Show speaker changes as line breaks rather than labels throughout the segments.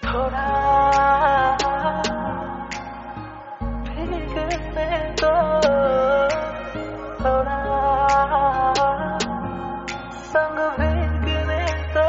थोड़ा भीगने दो, थोड़ा संग भीगने दो।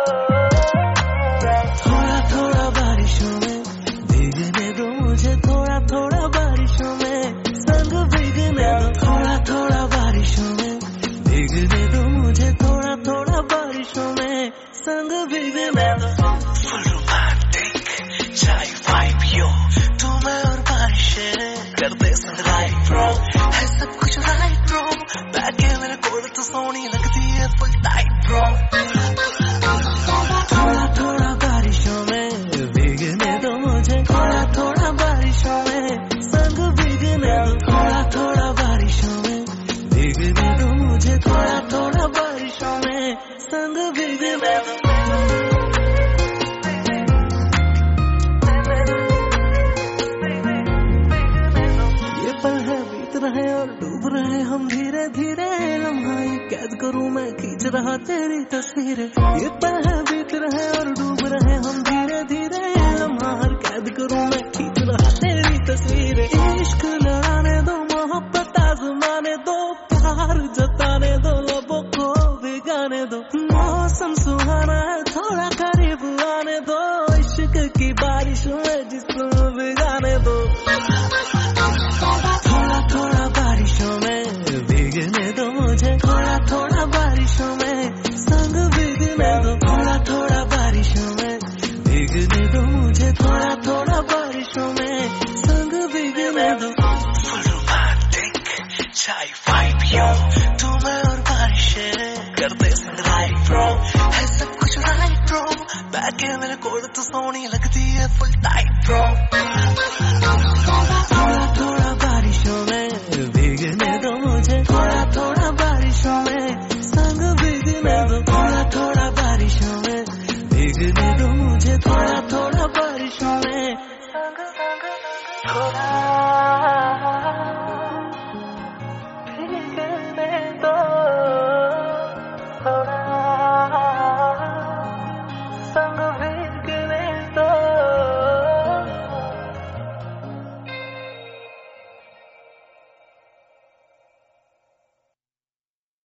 थोड़ा थोड़ा बारिशों में भीगने दो मुझे, थोड़ा थोड़ा बारिशों में संग भीगने दो। थोड़ा थोड़ा बारिशों में भीगने दो मुझे, थोड़ा थोड़ा बारिशों में संग भीगने दो।
Full romantic chai vibe yo, तू मैं और बारिशें करते संग राइट ब्रो, है सब कुछ राइट ब्रो। बैठ के मेरे कोल तो सोनी लगती है फुल टाइट ब्रो।
थोड़ा थोड़ा बारिशों में भीगने दो मुझे, थोड़ा थोड़ा बारिशों में संग भीगने दो। थोड़ा थोड़ा बारिशों में भीगने दो मुझे, थोड़ा थोड़ा बारिशों में संग भीगने दो। ये पल है बीत रहे और डूब रहे हम धीरे धीरे, लम्हा ये कैद करूं मैं खींच रहा तेरी तस्वीरें। ये पल है बीत रहे और डूब रहे हम धीरे धीरे, लम्हा हर कैद करूं मैं खींच रहा तेरी तस्वीरें। इश्क लड़ाने दो, मोहब्बत आजमाने दो, प्यार जताने दो, लबों को भिगाने दो। मौसम सुहाना है थोड़ा करीब आने दो, इश्क की बारिश में जिस्म भिगाने दो। थोड़ा थोड़ा बारिशों में भीगने दो मुझे, थोड़ा थोड़ा बारिशों में संग भीगने दो। थोड़ा थोड़ा बारिशों में भीगने दो मुझे, थोड़ा थोड़ा बारिशों में संग भीगने दो।
Full romantic chai vibe yo, तू मैं और बारिशें करते संग राइट ब्रो, है सब कुछ राइट ब्रो। बैठ के मेरे कोल तो सोनी लगती है फुल टाइट ब्रो।
थोड़ा थोड़ा बारिशों में भीगने दो मुझे, थोड़ा थोड़ा बारिशों में संग भीगने दो। थोड़ा थोड़ा बारिशों में भीगने दो मुझे, थोड़ा थोड़ा बारिशों में
थोड़ा